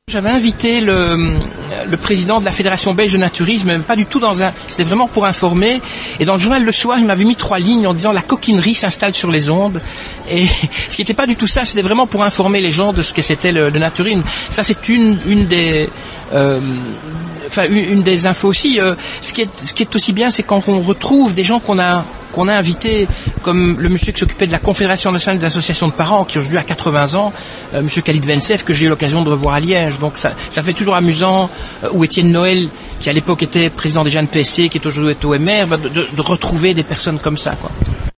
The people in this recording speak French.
J'avais invité le président de la Fédération belge de naturisme, mais pas du tout c'était vraiment pour informer. Et dans le journal Le Soir, il m'avait mis 3 lignes en disant la coquinerie s'installe sur les ondes. Et ce qui n'était pas du tout ça, c'était vraiment pour informer les gens de ce que c'était le naturisme. Ça, c'est une des infos aussi. Ce qui est aussi bien, c'est quand on retrouve des gens qu'on a invités, comme le monsieur qui s'occupait de la Confédération nationale des associations de parents, qui aujourd'hui a 80 ans, monsieur Khalid Vencef, que j'ai eu l'occasion de revoir à Liège. Donc ça fait toujours amusant, ou Étienne Noël, qui à l'époque était président déjà de PSC, qui est aujourd'hui au MR, de retrouver des personnes comme ça, quoi.